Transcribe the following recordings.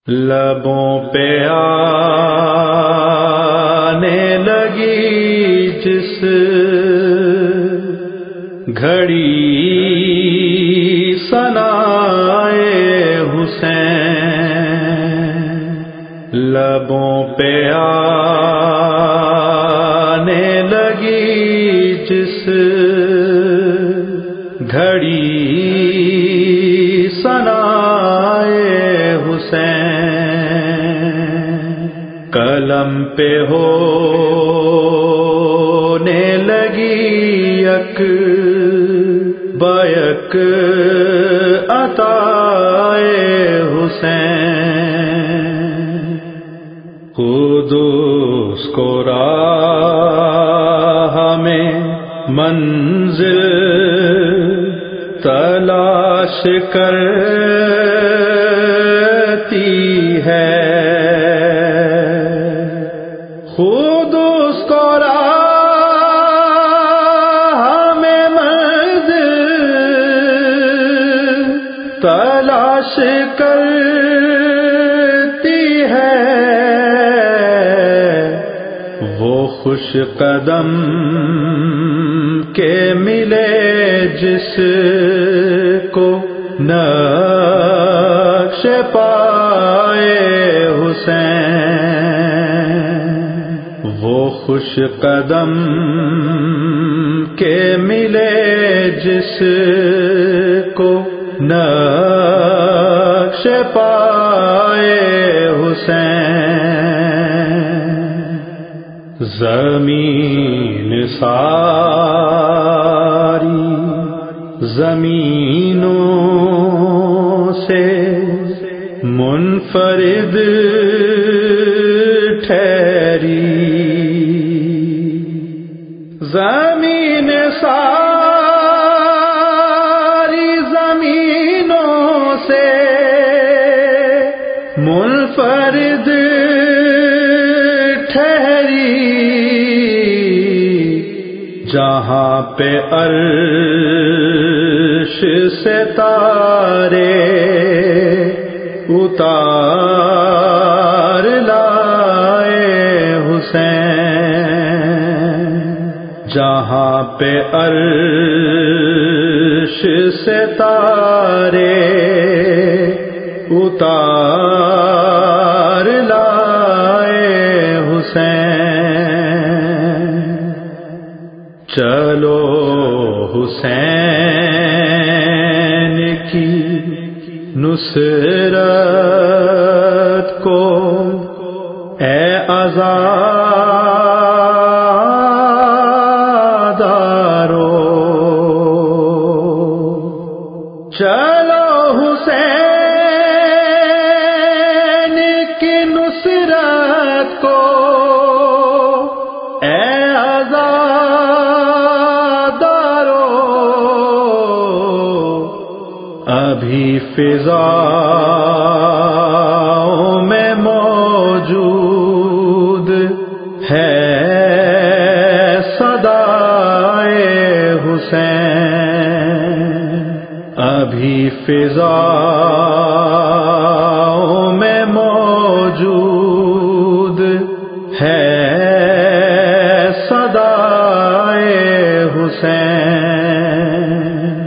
لبوں پہ آنے لگی جس گھڑی ثنائے حسین، لبوں پہ آنے لگی جس گھڑی ثنائے حسین، قلم پہ ہونے لگی یک بیک عطائے حسین، خود اس کو راہ میں منزل تلاش کرتی ہے، خود اس کو راہ میں منزل تلاش کرتی ہے، وہ خوش قدم کے ملے جس کو نقش پائے حسین، وہ خوش قدم کے ملے جس کو نقش پائے حسین، زمین ساری زمینوں سے منفرد ٹھہری، زمین ساری زمینوں سے منفرد ٹھہری، جہاں پہ عرش سے تارے اتار لائے حسین، جہاں پہ عرش سے تارے اتار لائے حسین، چلو حسین کی نصرت کو اے عزادارو، چلو حسین کی نصرت کو اے ابھی فضاؤں میں موجود ہے صدائے حسین، ابھی فضاؤں میں موجود ہے صدائے حسین،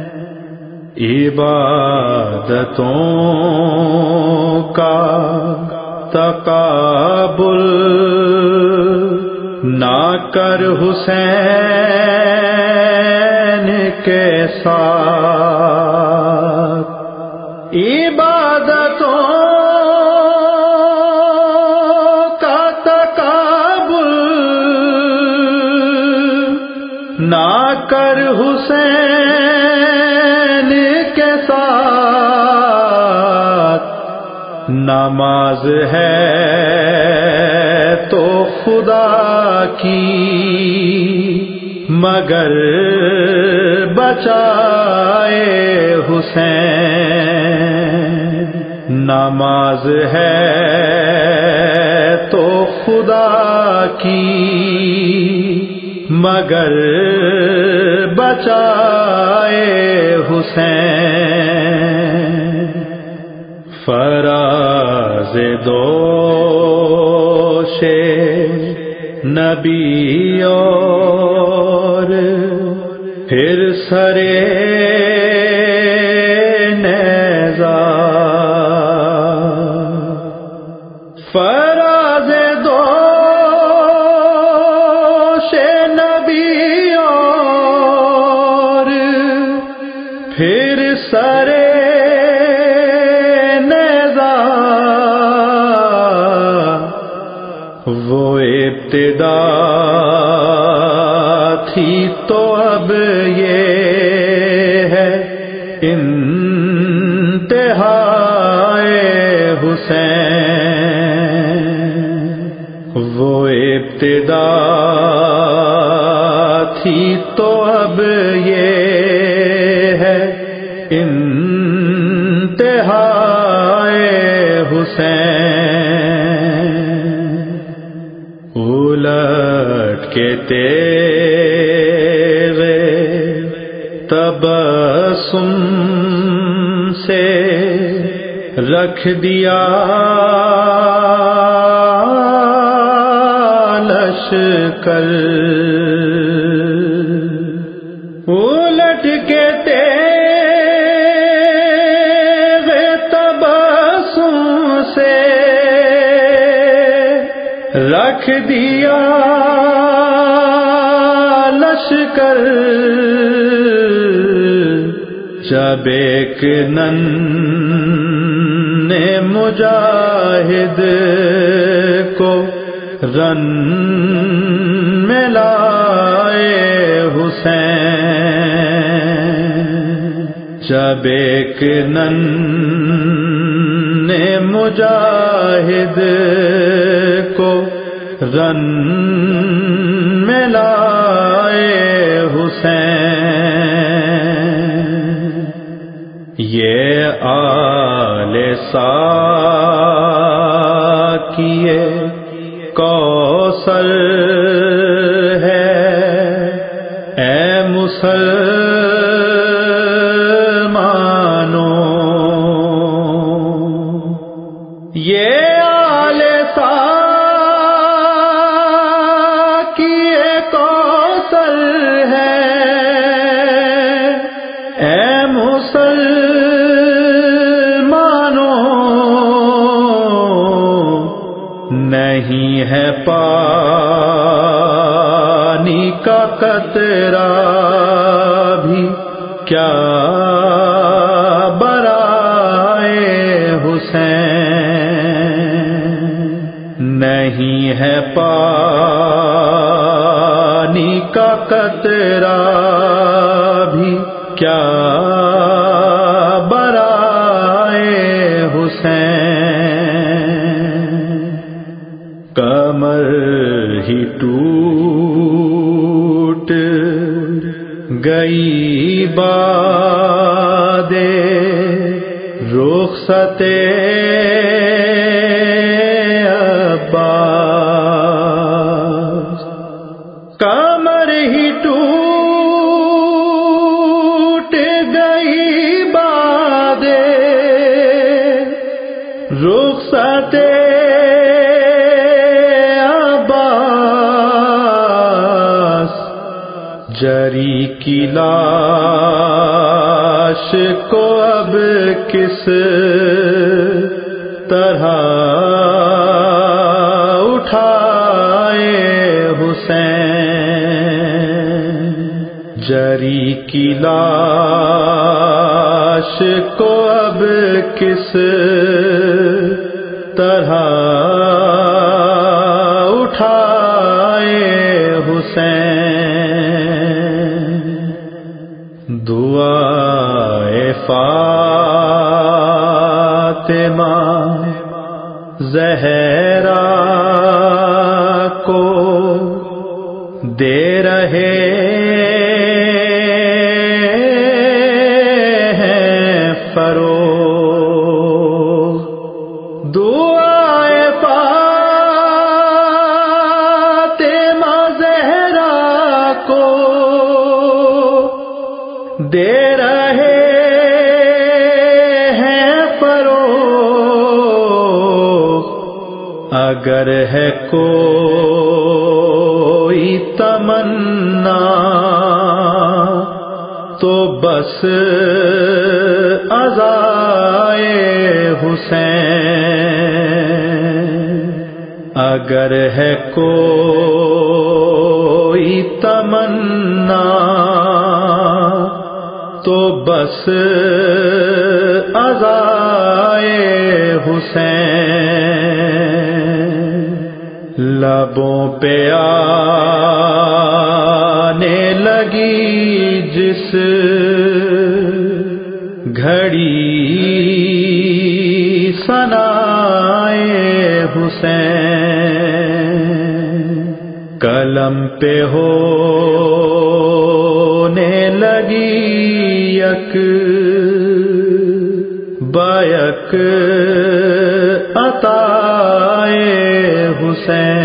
عبادتوں کا تقابل نہ کر حسین کے ساتھ، عبادتوں کا تقابل نہ کر حسین کے ساتھ، نماز ہے تو خدا کی مگر بچائے حسین، نماز ہے تو خدا کی مگر بچائے حسین، فراز فراز دوش نبی اور پھر سرے نیزہ فراز دوش نبی اور پھر سرے نیزہ وہ ابتدا تھی تو اب یہ ہے انتہائے حسین وہ ابتدا تھی تو اب یہ ہے انتہائے حسین الٹ کے تیرے تبسم سے رکھ دیا لشکر الٹ کے تیرے تبسم سے رکھ دیا لشکر جب ایک ننھے مجاہد کو رن میں لائے حسین جب ایک ننھے مجاہد کو رن میں لائے حسین یہ آل ساکیے کوثر ہے اے مسلمانوں یہ آل ساکیے کوثر ہے اے مسلمانوں نہیں ہے پانی کا قطرہ بھی کیا برائے حسین نہیں ہے پانی کا قطرہ بھی کیا برائے حسین کمر ہی ٹوٹ گئی باد رخصت عباس کمر ہی ٹوٹ گئی باد رخصت جری کی لاش کو اب کس طرح اٹھائے حسین جری کی لاش کو اب کس طرح اٹھائے حسین دعائے فاطمہ زہرا کو دے رہے ہیں فروغ دعائے فاطمہ زہرا کو دے رہے ہیں فروغ اگر ہے کوئی تمنا تو بس عزائے حسین، اگر ہے کوئی تمنا تو بس عزائے حسین، لبوں پہ آنے لگی جس گھڑی ثنائے حسین، قلم پہ ہونے لگی یک بیک عطائے حسین۔